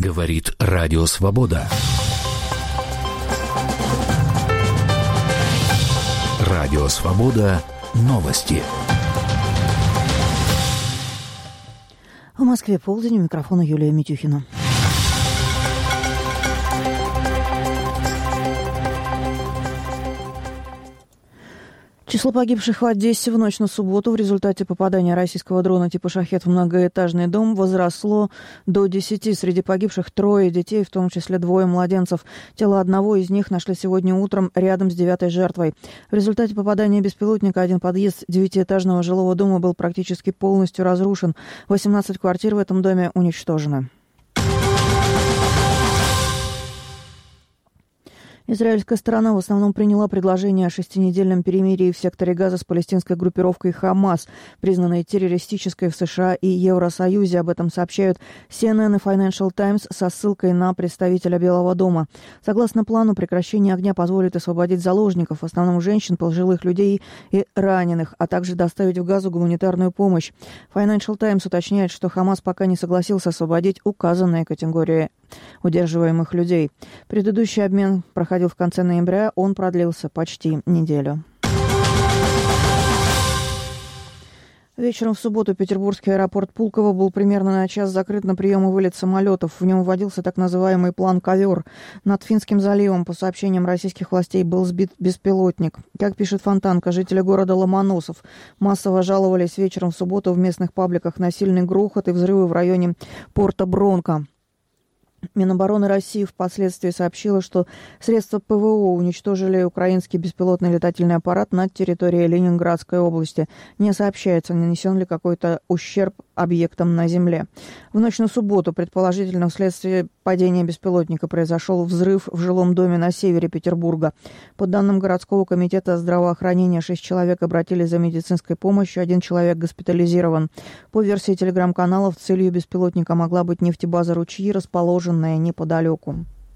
Говорит Радио Свобода. Радио Свобода. Новости. В Москве полдень. У микрофона Юлия Митюхина. Число погибших в Одессе в ночь на субботу в результате попадания российского дрона типа «Шахед» в многоэтажный дом возросло до 10. Среди погибших 3 детей, в том числе 2 младенцев. Тело одного из них нашли сегодня утром рядом с 9-й жертвой. В результате попадания беспилотника один подъезд 9-этажного жилого дома был практически полностью разрушен. 18 квартир в этом доме уничтожены. Израильская сторона в основном приняла предложение о 6-недельном перемирии в секторе Газа с палестинской группировкой «Хамас», признанной террористической в США и Евросоюзе. Об этом сообщают CNN и Financial Times со ссылкой на представителя Белого дома. Согласно плану, прекращение огня позволит освободить заложников, в основном женщин, пожилых людей и раненых, а также доставить в Газу гуманитарную помощь. Financial Times уточняет, что «Хамас» пока не согласился освободить указанные категории удерживаемых людей. Предыдущий обмен проходил в конце ноября, он продлился почти неделю. Вечером в субботу петербургский аэропорт Пулково был примерно на час закрыт на прием и вылет самолетов. В нем вводился так называемый план «Ковер». Над Финским заливом, по сообщениям российских властей, был сбит беспилотник. Как пишет Фонтанка, жители города Ломоносов массово жаловались вечером в субботу в местных пабликах на сильный грохот и взрывы в районе порта Бронко. Минобороны России впоследствии сообщила, что средства ПВО уничтожили украинский беспилотный летательный аппарат над территорией Ленинградской области. Не сообщается, нанесен ли какой-то ущерб объектам на земле. В ночь на субботу, предположительно, вследствие падения беспилотника произошел взрыв в жилом доме на севере Петербурга. По данным городского комитета здравоохранения, 6 человек обратились за медицинской помощью, 1 человек госпитализирован. По версии телеграм-каналов, целью беспилотника могла быть нефтебаза «Ручьи», расположенная неподалеку.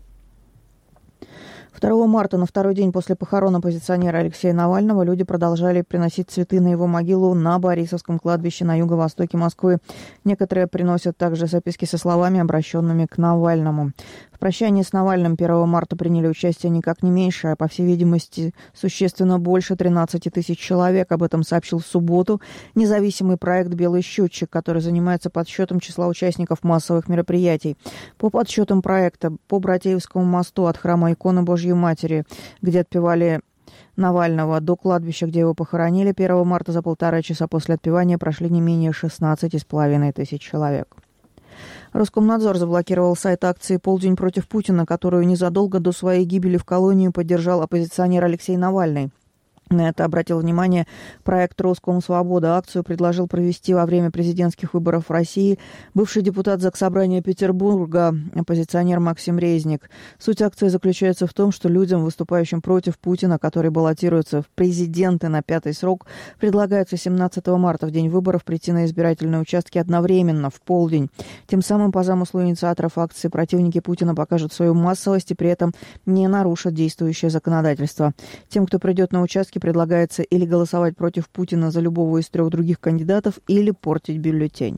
2 марта, на второй день после похорон оппозиционера Алексея Навального, люди продолжали приносить цветы на его могилу на Борисовском кладбище на юго-востоке Москвы. Некоторые приносят также записки со словами, обращенными к Навальному. В прощании с Навальным 1 марта приняли участие никак не меньше, а, по всей видимости, существенно больше 13 тысяч человек. Об этом сообщил в субботу независимый проект «Белый счетчик», который занимается подсчетом числа участников массовых мероприятий. По подсчетам проекта, по Братеевскому мосту от храма иконы Божьей Матери, где отпевали Навального, до кладбища, где его похоронили 1 марта, за 1,5 часа после отпевания прошли не менее 16,5 тысяч человек. Роскомнадзор заблокировал сайт акции «Полдень против Путина», которую незадолго до своей гибели в колонии поддержал оппозиционер Алексей Навальный. На это обратил внимание проект «Роскомсвобода». Акцию предложил провести во время президентских выборов в России бывший депутат Заксобрания Петербурга, оппозиционер Максим Резник. Суть акции заключается в том, что людям, выступающим против Путина, который баллотируется в президенты на 5-й срок, предлагается 17 марта, в день выборов, прийти на избирательные участки одновременно, в полдень. Тем самым, по замыслу инициаторов акции, противники Путина покажут свою массовость и при этом не нарушат действующее законодательство. Тем, кто придет на участки, предлагается или голосовать против Путина за любого из 3 других кандидатов, или портить бюллетень.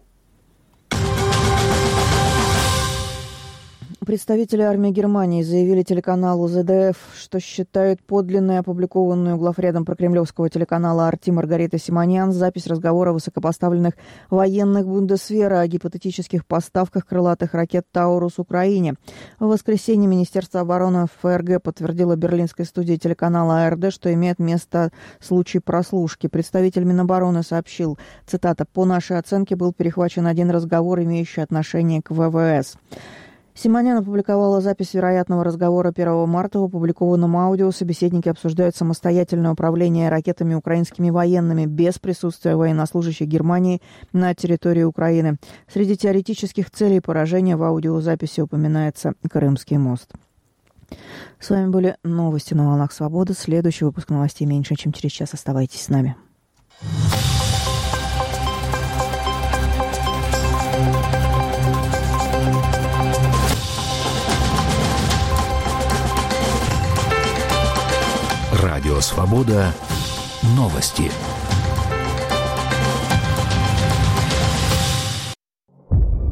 Представители армии Германии заявили телеканалу ЗДФ, что считают подлинной опубликованную главредом прокремлевского телеканала «Арти» Маргаритой Симонян запись разговора высокопоставленных военных Бундесвера о гипотетических поставках крылатых ракет «Таурус» Украине. В воскресенье Министерство обороны ФРГ подтвердило берлинской студии телеканала АРД, что имеет место случай прослушки. Представитель Минобороны сообщил, цитата, «По нашей оценке был перехвачен один разговор, имеющий отношение к ВВС». Симонян опубликовала запись вероятного разговора 1 марта. В опубликованном аудио собеседники обсуждают самостоятельное управление ракетами украинскими военными без присутствия военнослужащих Германии на территории Украины. Среди теоретических целей поражения в аудиозаписи упоминается Крымский мост. С вами были новости на волнах Свободы. Следующий выпуск новостей меньше, чем через час. Оставайтесь с нами. Радио Свобода. Новости.